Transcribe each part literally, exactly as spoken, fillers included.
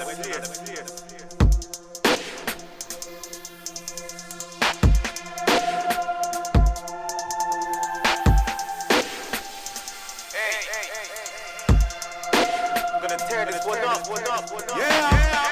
Gonna tear this one up, one up, one up. Yeah.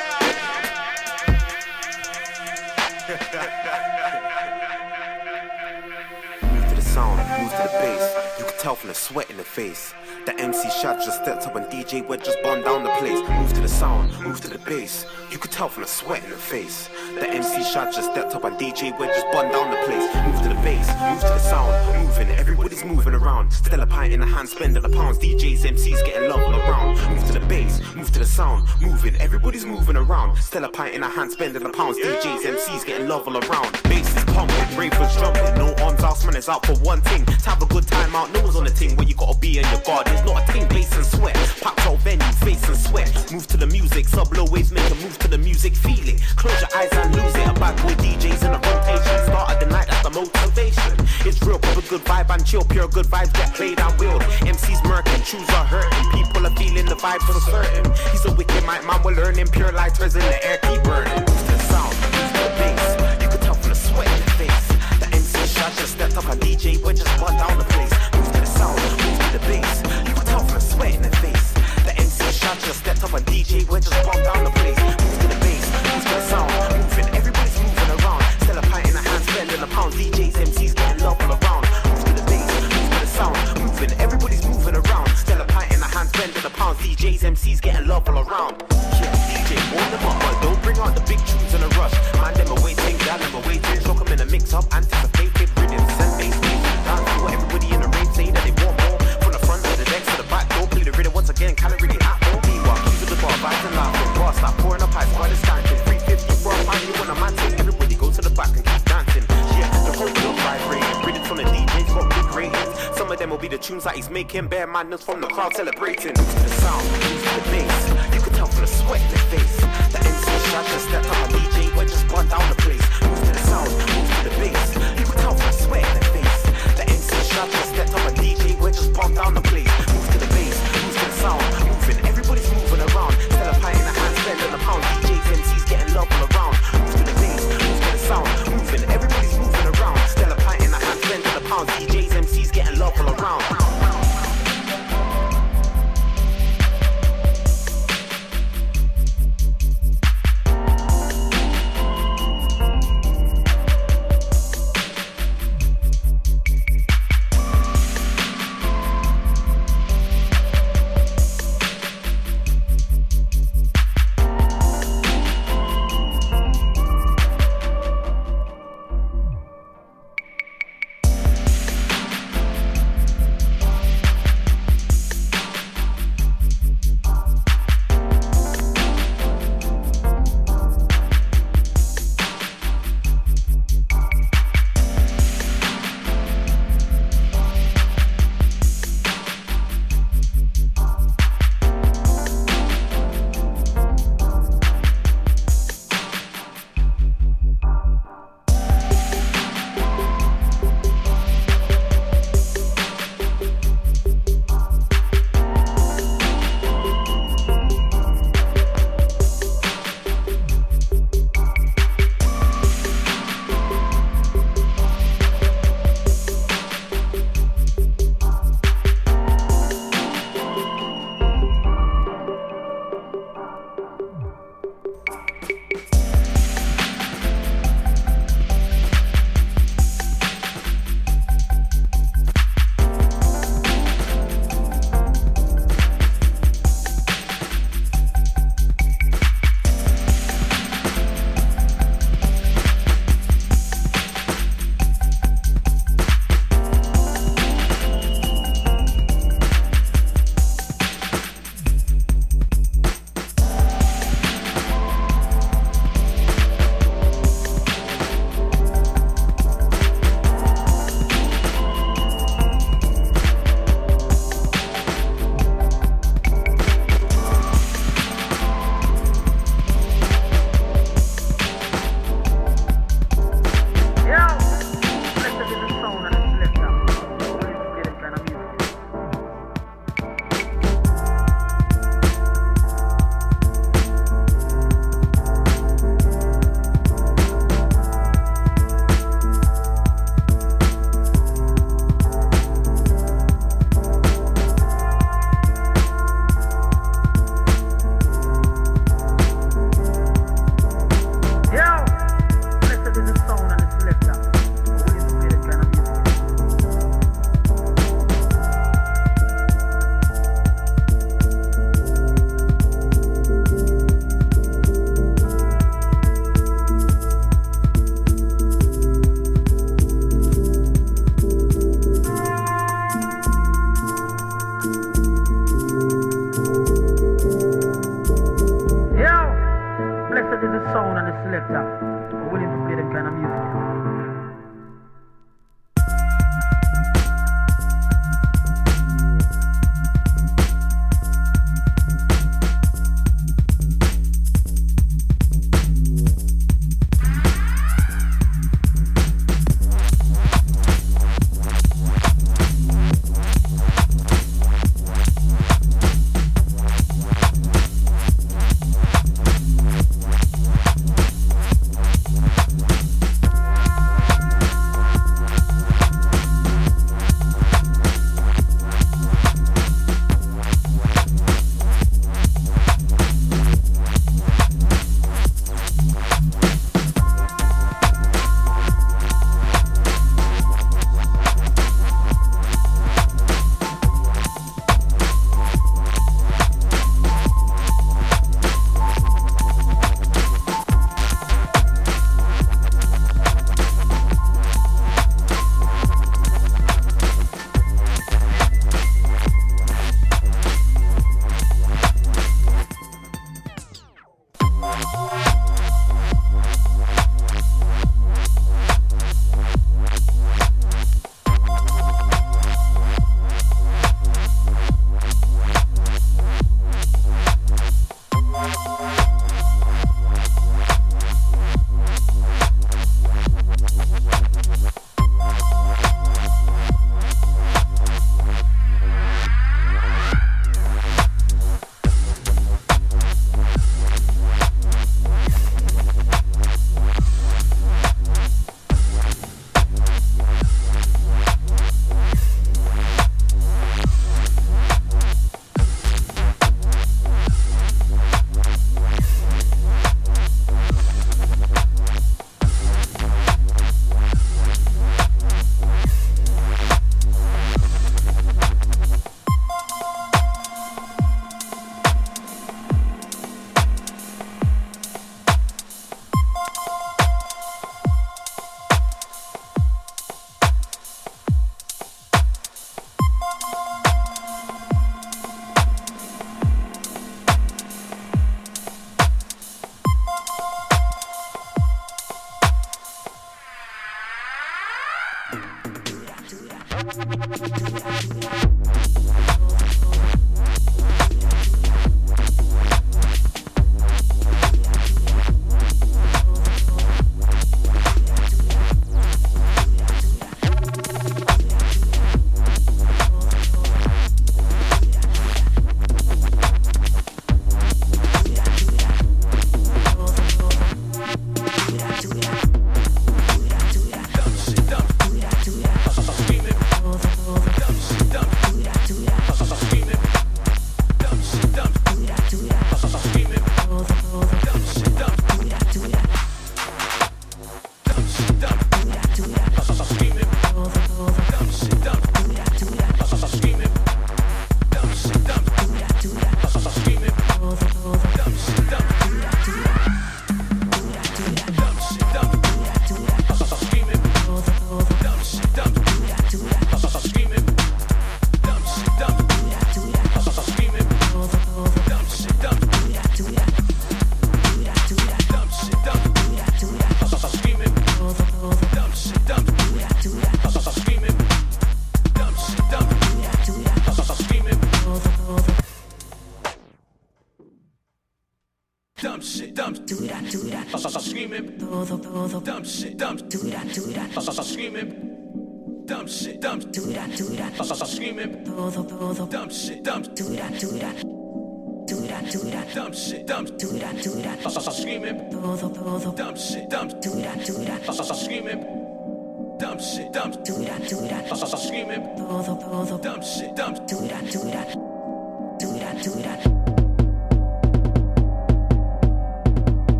Move to the sound, move to the bass. You can tell from the sweat in the face. The M C Shad just stepped up and D J Wed just burned down the place. Move to the sound, move to the bass. You could tell from the sweat in the face. The M C Shad just stepped up and D J Wed just burned down the place. Move to the bass, move to the sound, moving. Everybody's moving around. Still a pint in the hand, spending the pounds. D Js, M Cs getting love all around. Move to the bass, move to the sound, moving. Everybody's moving around. Still a pint in the hand, spending the pounds. D Js, M Cs getting love all around. Bass is pumping, ravers jumping. No arms out, man is out for one thing. To have a good time out, no one's on the ting. Where you gotta be on your guard. There's not a ting, bass and sweat. Packed out venue, face and sweat. Move to the music, sub low waves make a move to the music. Feel it, close your eyes and lose it. A bad boy D Js in a rotation. Start of the night, that's the motivation. It's real, proper good vibe and chill. Pure good vibes get played and willed. M Cs murking, shoes are hurting. People are feeling the vibes uncertain. He's a wicked mic man, we're learning. Pure lighters in the air, keep burning. Move to the sound, move to the bass. You can tell from the sweat in the face. The M C Shad just stepped up and D J Wed just burned down the place. Move to the sound, move to the bass. You can tell from the sweat in the face. The M C Shad just stepped up and D J Wed just burned down the place. Move to the bass, move to the sound, moving. Everybody's moving around. Still a pint in the hand, spending the pounds. D Js, M Cs getting love all around. Move to the bass, move to the sound, moving. Everybody's moving around. Still a pint in the hand, spending the pounds. D Js, M Cs getting love all around. Yeah, D J, warm them up, but don't bring out the big tunes in a rush. Man, them are waiting, gal, them are waiting. Shock them in a mix up, anticipated rhythms and bass beats. Dance to what everybody in the rave say that they want more. From the front to the next to the back door, play the rhythm once again, calorie at home. Meanwhile, keep to the bar, vibes and laughing. Bar start pouring up ice, while it's standing. three fifty for a man, you want a man take. Everybody go to the back and keep dancing. Yeah, the whole club vibrating. Rhythms from the D Js got big ratings. Some of them will be the tunes that he's making. Bare madness from the crowd celebrating. Move to the sound, move to the bass. You can tell from the sweat in the face. The M C Shad just stepped up and D J Wed just burned down the place. Move to the sound, move to the bass. You can tell from the sweat in the face. The M C Shad just stepped up and D J Wed just burned down the place. Move to the bass, move to the sound, moving. Everybody's moving around. Still a pint in the hand, spending the pound. D Js, M Cs getting love all around. Move to the bass, move to the sound, moving. Everybody's moving around. Still a pint in the hand, spending the pound. D Js, M Cs getting love all around.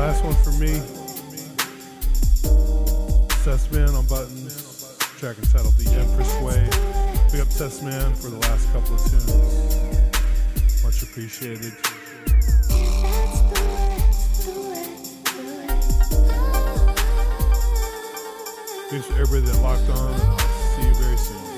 last one for me. Sessman on buttons. Track entitled The Empress Way. Big up Sessman for the last couple of tunes. Much appreciated. Thanks for everybody that locked on, and I'll see you very soon.